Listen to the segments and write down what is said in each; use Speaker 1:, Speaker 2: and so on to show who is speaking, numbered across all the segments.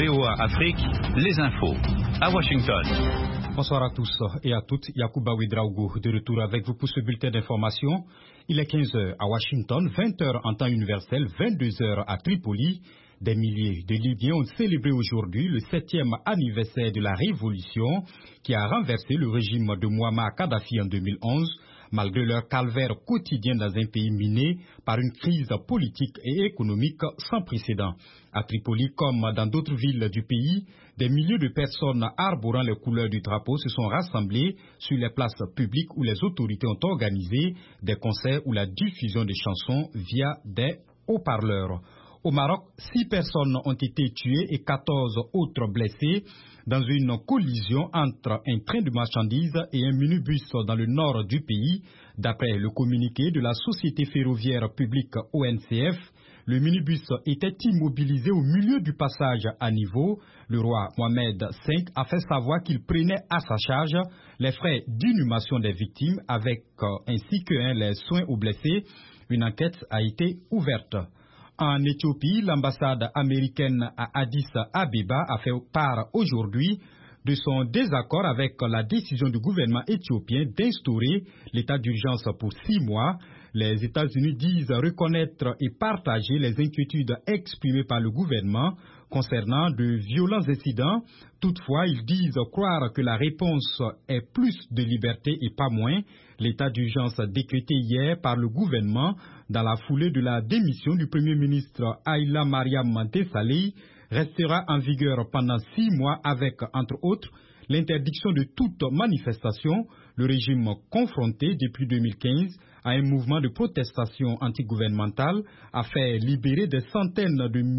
Speaker 1: VOA Afrique, les infos. À Washington.
Speaker 2: Bonsoir à tous et à toutes. Yacouba Ouedraogo de retour avec vous pour ce bulletin d'information. Il est 15h à Washington, 20h en temps universel, 22h à Tripoli. Des milliers de Libyens ont célébré aujourd'hui le 7e anniversaire de la révolution qui a renversé le régime de Mouammar Kadhafi en 2011, malgré leur calvaire quotidien dans un pays miné par une crise politique et économique sans précédent. À Tripoli, comme dans d'autres villes du pays, des milliers de personnes arborant les couleurs du drapeau se sont rassemblées sur les places publiques où les autorités ont organisé des concerts ou la diffusion de chansons via des haut-parleurs. Au Maroc, 6 personnes ont été tuées et 14 autres blessées dans une collision entre un train de marchandises et un minibus dans le nord du pays. D'après le communiqué de la Société ferroviaire publique ONCF, le minibus était immobilisé au milieu du passage à niveau. Le roi Mohamed V a fait savoir qu'il prenait à sa charge les frais d'inhumation des victimes ainsi que les soins aux blessés. Une enquête a été ouverte. En Éthiopie, l'ambassade américaine à Addis Abeba a fait part aujourd'hui de son désaccord avec la décision du gouvernement éthiopien d'instaurer l'état d'urgence pour 6 mois. Les États-Unis disent reconnaître et partager les inquiétudes exprimées par le gouvernement concernant de violents incidents. Toutefois, ils disent croire que la réponse est plus de liberté et pas moins. L'état d'urgence décrété hier par le gouvernement dans la foulée de la démission du Premier ministre Haïla Mariam Desalegn restera en vigueur pendant 6 mois avec, entre autres, l'interdiction de toute manifestation. Le régime confronté depuis 2015 à un mouvement de protestation antigouvernementale a fait libérer des centaines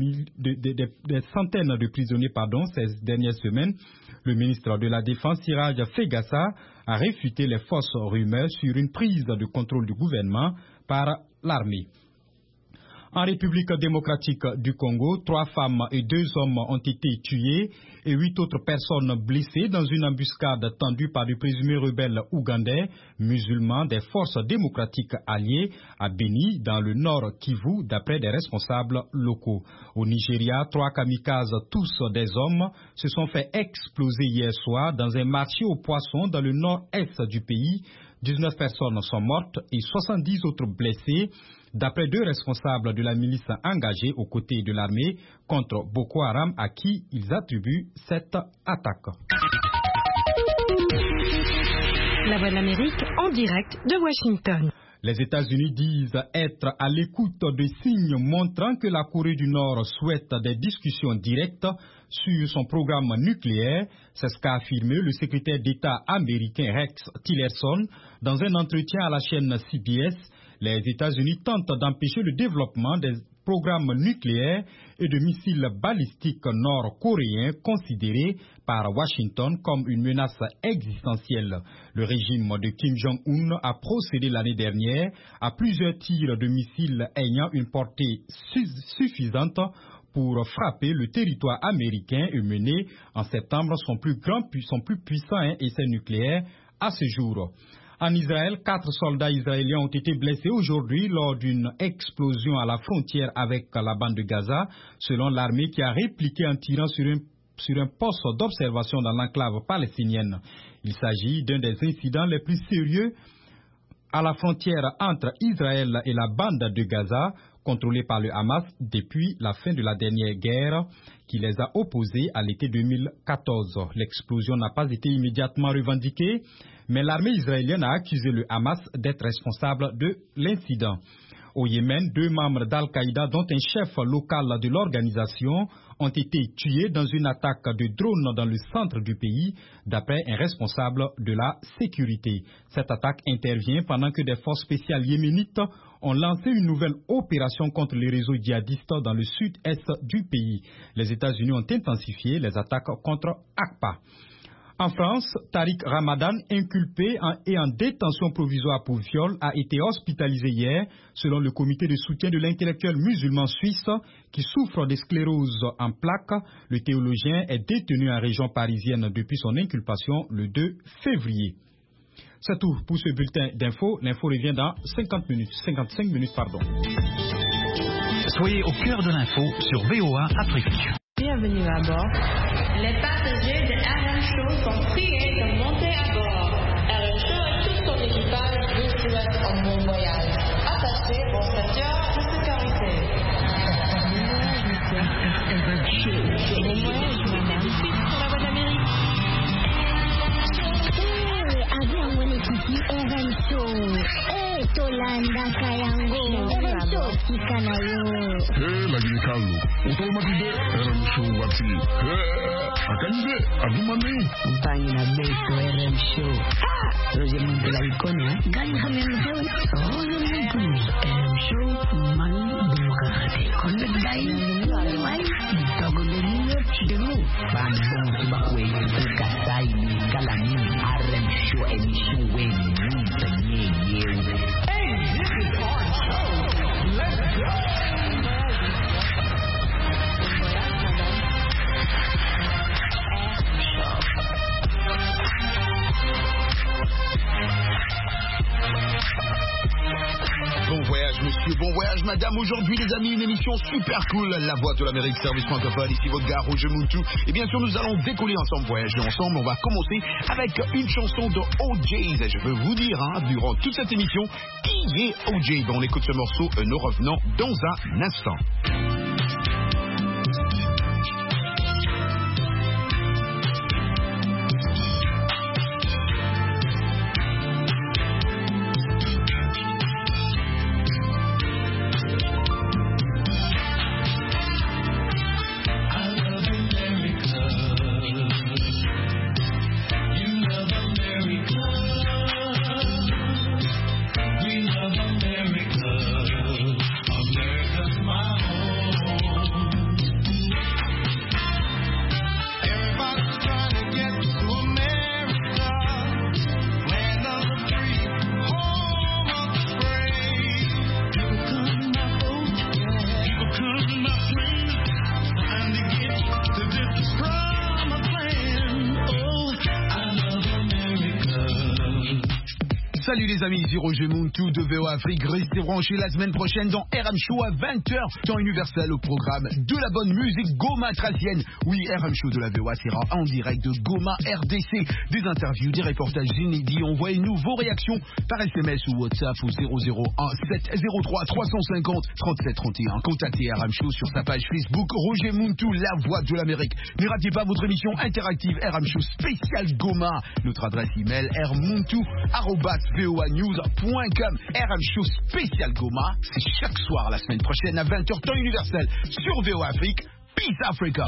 Speaker 2: de prisonniers ces dernières semaines. Le ministre de la Défense, Siraj Fegassa, a réfuté les fausses rumeurs sur une prise de contrôle du gouvernement par l'armée. En République démocratique du Congo, 3 femmes et 2 hommes ont été tués et 8 autres personnes blessées dans une embuscade tendue par de présumés rebelles ougandais musulmans des forces démocratiques alliées à Beni, dans le nord Kivu, d'après des responsables locaux. Au Nigeria, 3 kamikazes, tous des hommes, se sont fait exploser hier soir dans un marché aux poissons dans le nord-est du pays. 19 personnes sont mortes et 70 autres blessées, d'après 2 responsables de la milice engagée aux côtés de l'armée contre Boko Haram à qui ils attribuent cette attaque.
Speaker 3: La Voix de l'Amérique en direct de Washington.
Speaker 2: Les États-Unis disent être à l'écoute de signes montrant que la Corée du Nord souhaite des discussions directes sur son programme nucléaire. C'est ce qu'a affirmé le secrétaire d'État américain Rex Tillerson dans un entretien à la chaîne CBS. Les États-Unis tentent d'empêcher le développement des programmes nucléaires et de missiles balistiques nord-coréens considérés par Washington comme une menace existentielle. Le régime de Kim Jong-un a procédé l'année dernière à plusieurs tirs de missiles ayant une portée suffisante pour frapper le territoire américain et mener en septembre son plus puissant essai nucléaire à ce jour. En Israël, 4 soldats israéliens ont été blessés aujourd'hui lors d'une explosion à la frontière avec la bande de Gaza, selon l'armée qui a répliqué en tirant sur un poste d'observation dans l'enclave palestinienne. Il s'agit d'un des incidents les plus sérieux à la frontière entre Israël et la bande de Gaza, contrôlée par le Hamas depuis la fin de la dernière guerre qui les a opposés à l'été 2014. L'explosion n'a pas été immédiatement revendiquée, mais l'armée israélienne a accusé le Hamas d'être responsable de l'incident. Au Yémen, 2 membres d'Al-Qaïda, dont un chef local de l'organisation, ont été tués dans une attaque de drone dans le centre du pays, d'après un responsable de la sécurité. Cette attaque intervient pendant que des forces spéciales yéménites ont lancé une nouvelle opération contre les réseaux djihadistes dans le sud-est du pays. Les États-Unis ont intensifié les attaques contre Aqaba. En France, Tariq Ramadan, inculpé et en détention provisoire pour viol, a été hospitalisé hier, selon le comité de soutien de l'intellectuel musulman suisse qui souffre de sclérose en plaques. Le théologien est détenu en région parisienne depuis son inculpation le 2 février. C'est tout pour ce bulletin d'info. L'info revient dans 55 minutes.
Speaker 1: Soyez au cœur de l'info sur VOA Afrique.
Speaker 3: Bienvenue à bord.
Speaker 4: Les passagers de RM Show sont priés de monter à bord. RM Show et tout son équipage vous souhaitent un bon voyage. Attachez vos ceintures de sécurité.
Speaker 3: RM Show. Bon voyage, madame. Suite sur la voie de l'Amérique.
Speaker 5: Abang menikmati RM Show. Tolanda kayango. RM Show kikanayo.
Speaker 6: Lagi ni Carlo. Utol matide RM Show wati. Akande agumane.
Speaker 7: Umpangi na beso RM Show. Roger Muntula ikonya.
Speaker 5: Gani kami mhewe.
Speaker 7: RM Show man demokrasi. Konde dai mai dogo deniyo dulu. Bandung bakwe kasai ni kalani RM Show emission wen ni tanye yewe. Hey, this is our show. Let's go.
Speaker 8: Bon voyage monsieur, bon voyage madame. Aujourd'hui les amis, une émission super cool, La Voix de l'Amérique, service francophone, ici votre gars Roger Muntu. Et bien sûr nous allons décoller ensemble, voyager ensemble. On va commencer avec une chanson de OJs. Et je peux vous dire, durant toute cette émission, qui est OJ? On écoute ce morceau, nous revenons dans un instant. Salut les amis, ici Roger Muntu de VOA Afrique. Restez branchés la semaine prochaine dans RM Show à 20h, temps universel au programme de la bonne musique Goma tracienne. Oui, RM Show de la VOA sera en direct de Goma RDC. Des interviews, des reportages inédits. Envoyez-nous vos réactions par SMS ou WhatsApp au 001 703 350 37 31. Contactez RM Show sur sa page Facebook Roger Muntu, la voix de l'Amérique. Ne ratez pas votre émission interactive RM Show spécial Goma. Notre adresse email rmuntu@voanews.com. RM Show spécial Goma, c'est chaque soir la semaine prochaine à 20h temps universel sur VOA Afrique. Peace Africa.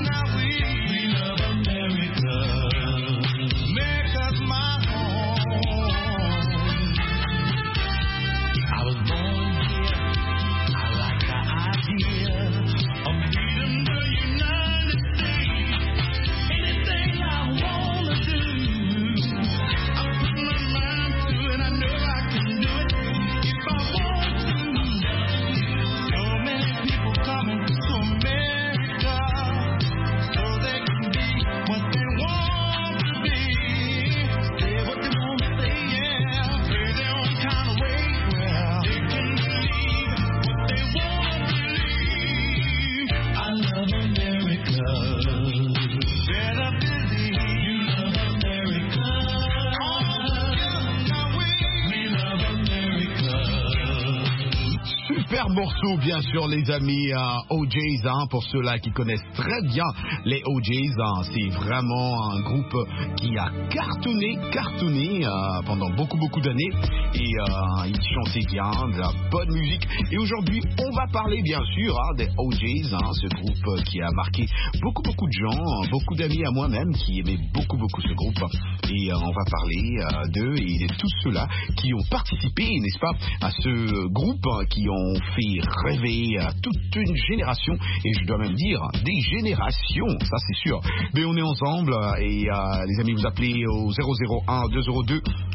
Speaker 8: Super morceau bien sûr les amis, OJs, pour ceux-là qui connaissent très bien les OJs, c'est vraiment un groupe qui a cartonné pendant beaucoup d'années et ils chantaient bien, de la bonne musique. Et aujourd'hui on va parler bien sûr des OJs, ce groupe qui a marqué beaucoup de gens, beaucoup d'amis à moi-même qui aimaient beaucoup ce groupe. Et on va parler d'eux et de tous ceux-là qui ont participé, n'est-ce pas, à ce groupe, qui ont fait rêver toute une génération, et je dois même dire des générations, ça c'est sûr. Mais on est ensemble et les amis, vous appelez au 001 202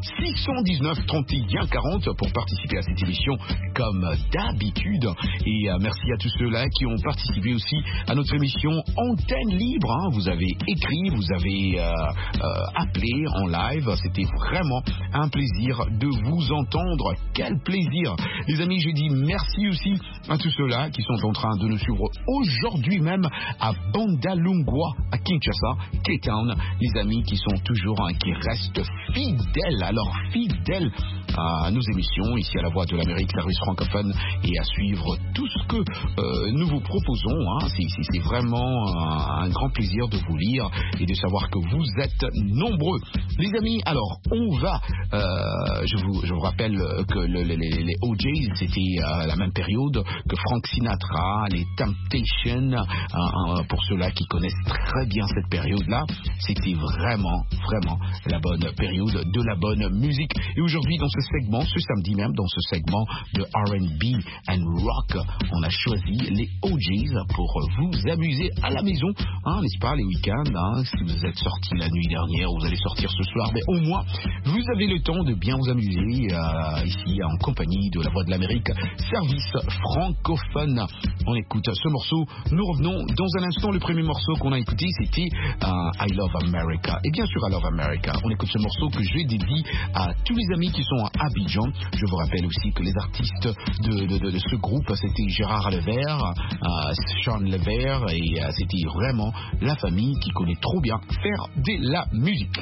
Speaker 8: 619 31 40 pour participer à cette émission comme d'habitude. Et merci à tous ceux-là qui ont participé aussi à notre émission Antenne Libre. Hein. Vous avez écrit, vous avez appelé en live. C'était vraiment un plaisir de vous entendre. Quel plaisir. Les amis, j'ai dit merci aussi à tous ceux-là qui sont en train de nous suivre aujourd'hui même à Bandalungwa, à Kinshasa, Cape Town. Les amis qui sont toujours, qui restent fidèles, alors fidèles à nos émissions ici à la Voix de l'Amérique, service francophone, et à suivre tout ce que nous vous proposons. Hein. C'est vraiment un grand plaisir de vous lire et de savoir que vous êtes nombreux. Les amis, alors on va, je vous rappelle que les OJs, c'était la même période que Frank Sinatra, les Temptations, pour ceux-là qui connaissent très bien cette période-là, c'était vraiment la bonne période de la bonne musique. Et aujourd'hui, dans ce segment, ce samedi même, dans ce segment de R&B and Rock, on a choisi les OJs pour vous amuser à la maison, hein, n'est-ce pas, les week-ends, hein, si vous êtes sortis la nuit dernière, vous allez sortir ce soir, mais au moins, vous avez le temps de bien vous amuser ici en compagnie de la Voix de l'Amérique, service francophone. On écoute ce morceau, nous revenons dans un instant. Le premier morceau qu'on a écouté, c'était I Love America. Et bien sûr, I Love America. On écoute ce morceau que je dédie à tous les amis qui sont à Abidjan. Je vous rappelle aussi que les artistes de ce groupe, c'était Gérard Levert, Sean Levert, et c'était vraiment la famille qui connaît trop bien faire de la musique.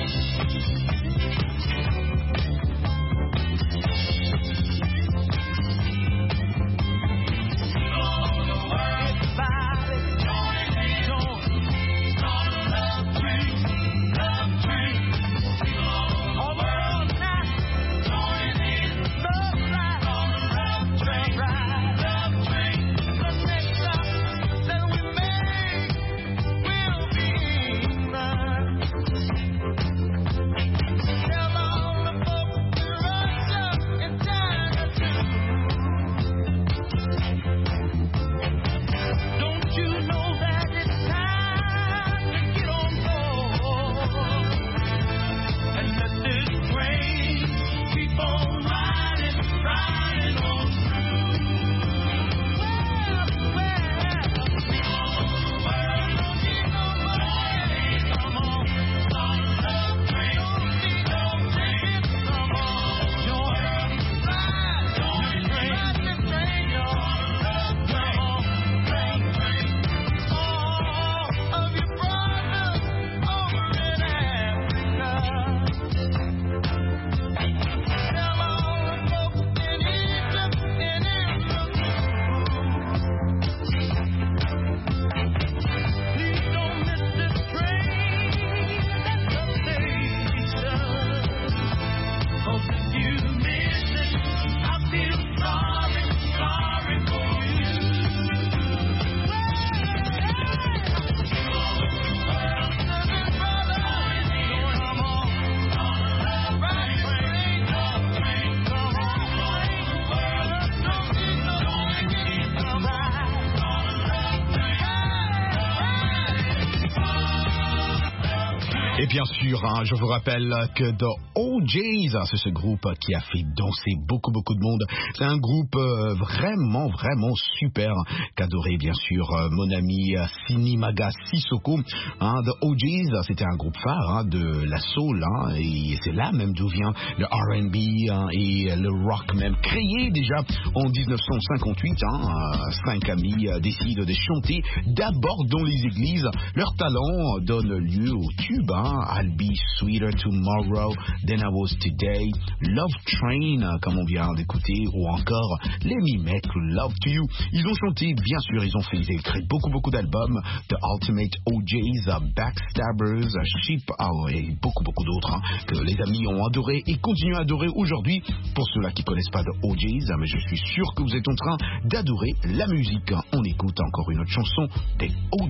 Speaker 8: Et bien sûr, hein, je vous rappelle que The OJs, c'est ce groupe qui a fait danser beaucoup de monde. C'est un groupe vraiment super, qu'adorait bien sûr mon ami Sinimaga Sissoko. Hein, The OJs, c'était un groupe phare, hein, de la soul, hein, et c'est là même d'où vient le R&B, hein, et le rock même, créé déjà en 1958. Hein, 5 amis décident de chanter d'abord dans les églises. Leur talent donne lieu au tube, hein, I'll Be Sweeter Tomorrow Than I Was Today, Love Train, comme on vient d'écouter, ou encore Let Me Make Love to You. Ils ont chanté, bien sûr, ils ont écrit beaucoup d'albums, The Ultimate OJs, Backstabbers, Sheep, et beaucoup d'autres, hein, que les amis ont adoré et continuent à adorer aujourd'hui. Pour ceux-là qui connaissent pas The OJs, mais je suis sûr que vous êtes en train d'adorer la musique. On écoute encore une autre chanson des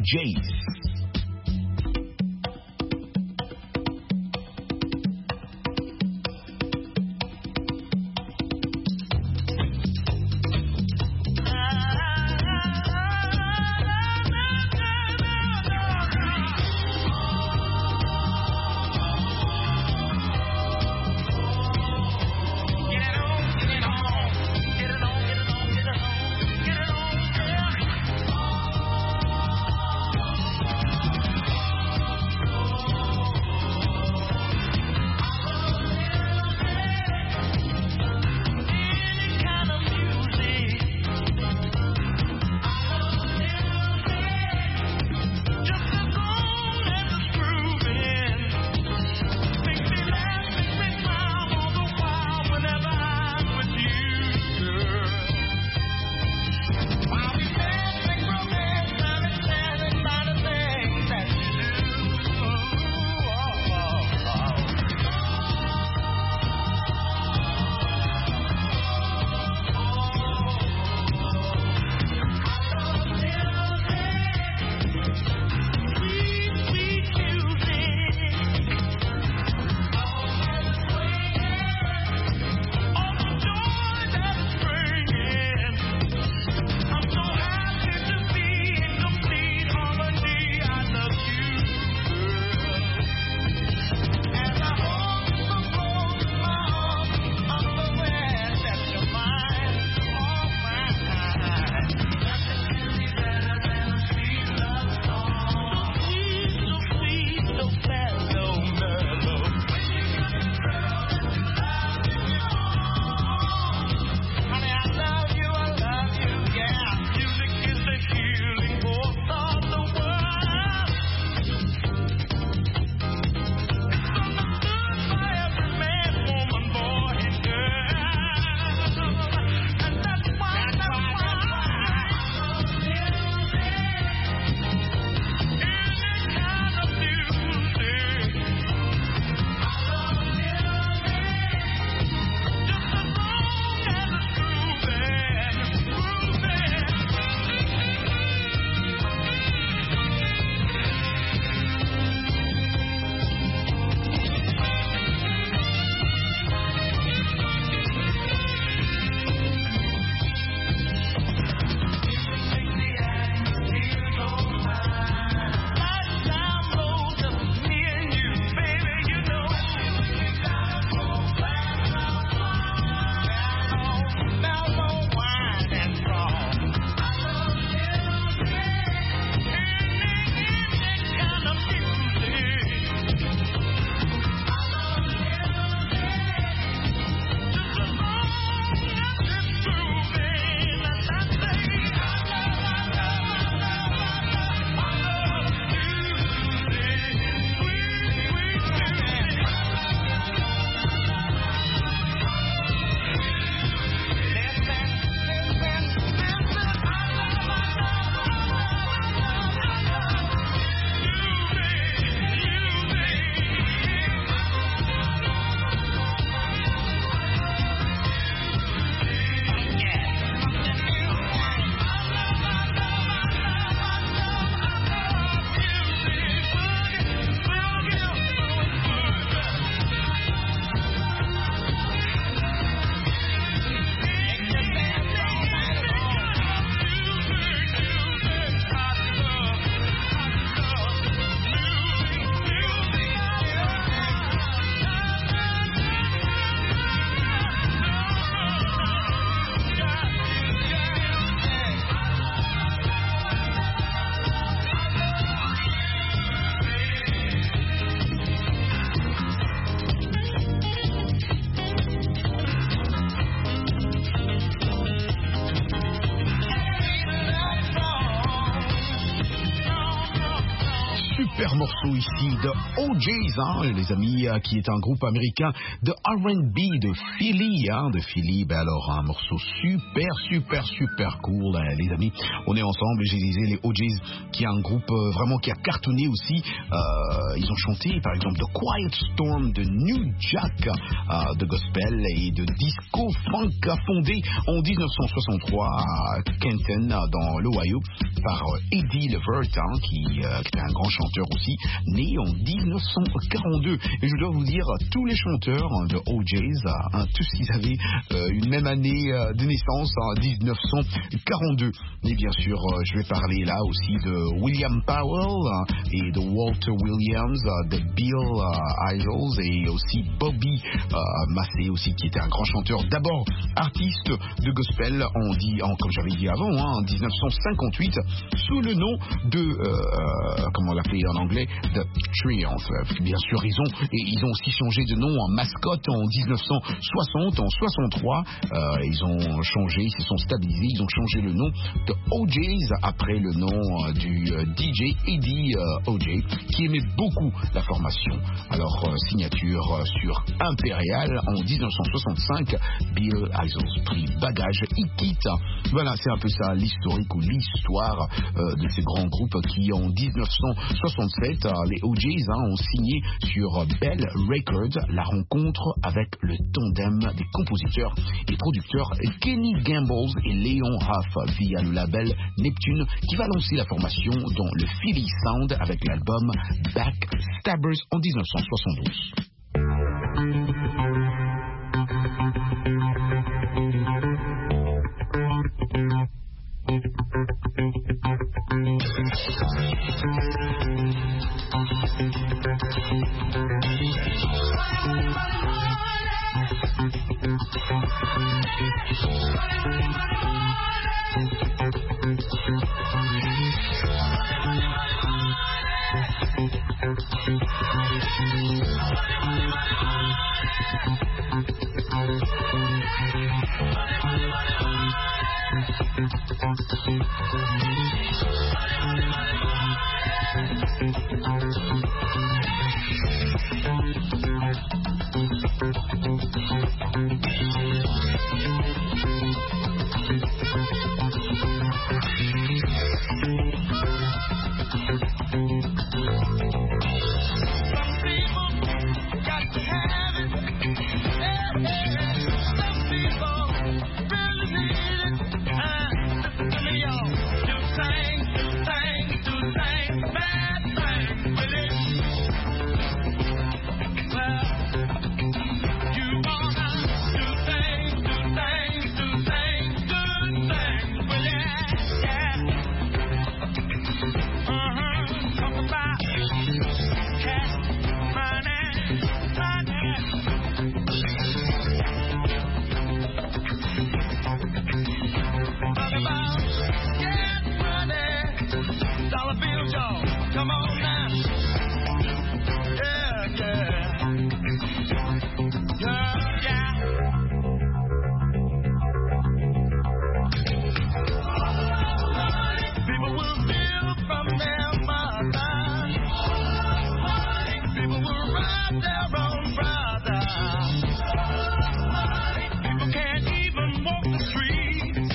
Speaker 8: OJs. super morceau ici de OJs, hein, les amis, qui est un groupe américain de R&B de Philly, alors un morceau super cool, les amis. On est ensemble, je disais, les OJs, qui est un groupe vraiment qui a cartonné aussi. Ils ont chanté, par exemple, The Quiet Storm de New Jack, de gospel et de disco funk, fondé en 1963 à Kenton, dans l'Ohio, par Eddie Levert, qui était un grand chanteur aussi, né en 1942. Et je dois vous dire, tous les chanteurs de OJs, tous ils avaient une même année de naissance, 1942. Et bien sûr, je vais parler là aussi de William Powell et de Walter Williams, de Bill Idols et aussi Bobby Massey aussi, qui était un grand chanteur, d'abord artiste de gospel comme j'avais dit avant, en 1958, sous le nom de comment on l'appelait en anglais, The Triumph. Bien sûr, ils ont aussi changé de nom en mascotte en 1960, en 63. Ils ont changé, ils se sont stabilisés, ils ont changé le nom de OJs après le nom du DJ Eddie OJ, qui aimait beaucoup la formation. Alors, signature sur Impérial en 1965, Bill Idols prit bagage, il quitte. Voilà, c'est un peu ça l'historique ou l'histoire de ces grands groupes qui en 1967, les OJs ont signé sur Bell Records la rencontre avec le tandem des compositeurs et producteurs Kenny Gamble et Léon Huff via le label Neptune, qui va lancer la formation dans le Philly Sound avec l'album Backstabbers en 1972.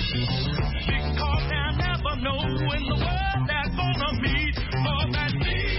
Speaker 9: Know in the world that's gonna meet all that need.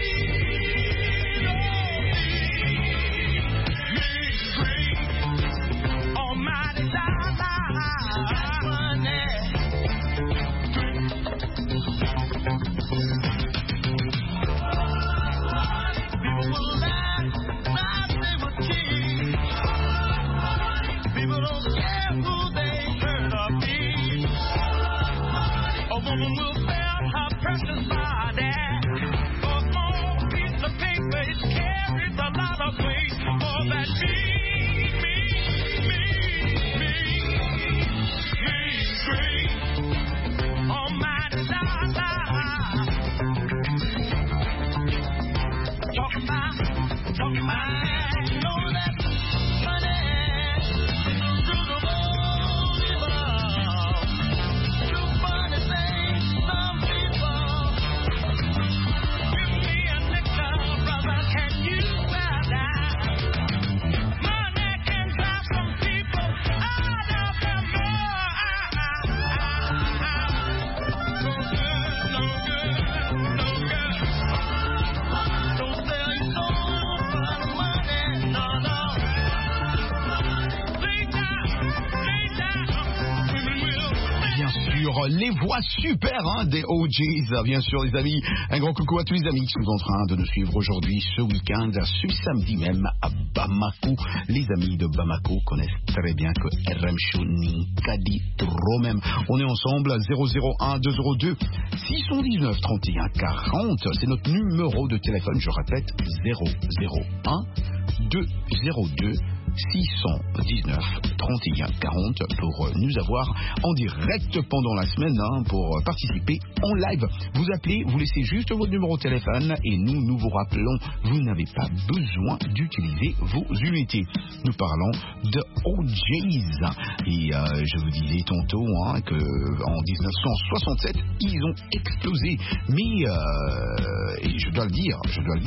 Speaker 8: les voix super des OJs, bien sûr les amis. Un grand coucou à tous les amis qui sont en train de nous suivre aujourd'hui, ce week-end, ce samedi même à Bamako. Les amis de Bamako connaissent très bien que RM Show Ninkadi trop même. On est ensemble 001 202 619 31 40. C'est notre numéro de téléphone, je répète 001 202 619 31 40 pour nous avoir en direct pendant la semaine pour participer en live. Vous appelez, vous laissez juste votre numéro de téléphone et nous vous rappelons, vous n'avez pas besoin d'utiliser vos unités. Nous parlons de OJs et je vous disais tantôt que en 1967 ils ont explosé, mais et je dois le dire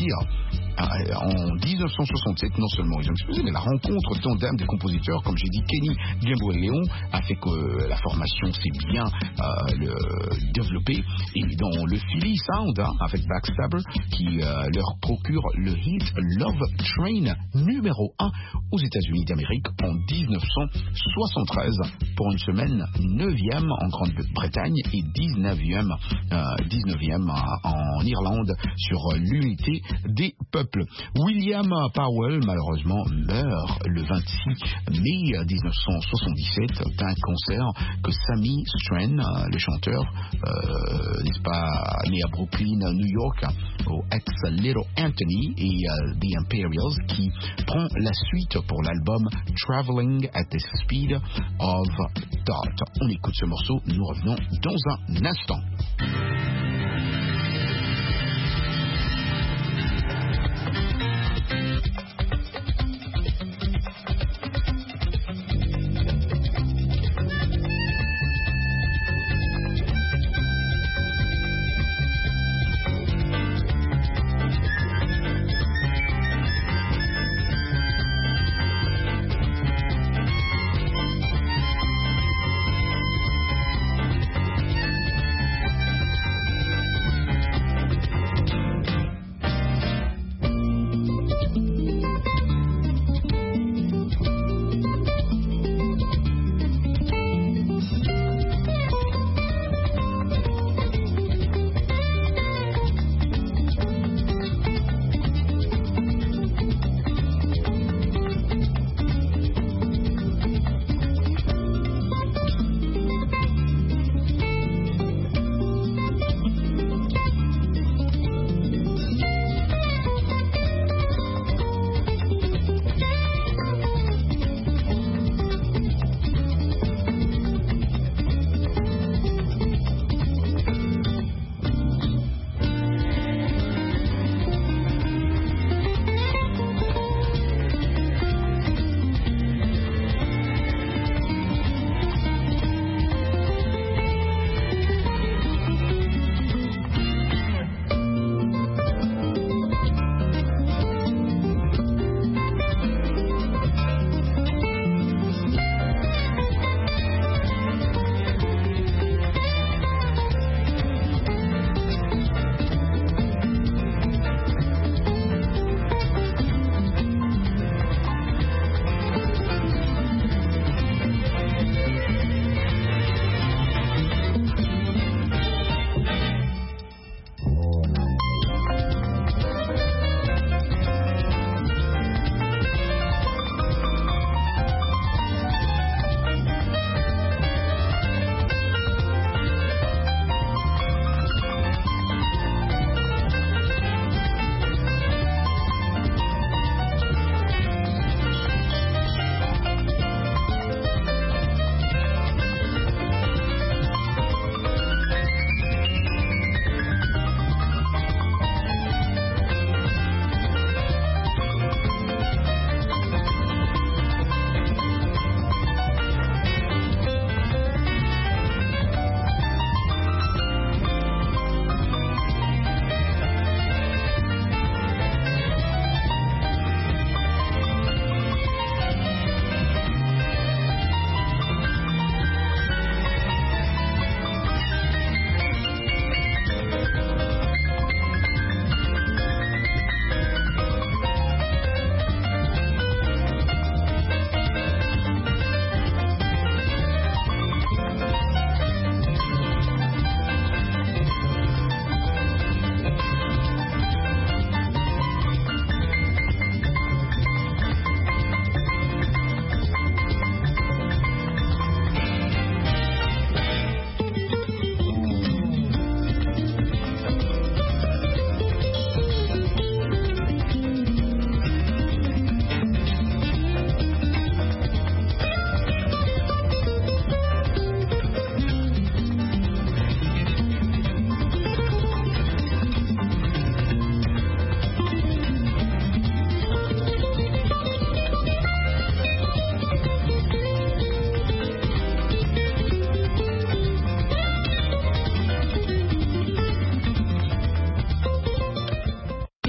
Speaker 8: en 1967 non seulement ils ont explosé, mais la rencontre tandem des compositeurs, comme j'ai dit, Kenny Gambo et Léon a fait que la formation s'est bien développée, et dans le Philly Sound avec Backstabber qui leur procure le hit Love Train numéro 1 aux États-Unis d'Amérique en 1973 pour une semaine 9e en Grande-Bretagne et 19e en Irlande sur l'unité des peuples. William Powell malheureusement meurt le 26 mai 1977 d'un cancer que Sammy Stren, le chanteur, n'est-ce pas, né à Brooklyn, New York, au ex-Little Anthony et The Imperials, qui prend la suite pour l'album Traveling at the Speed of Thought. On écoute ce morceau, nous revenons dans un instant.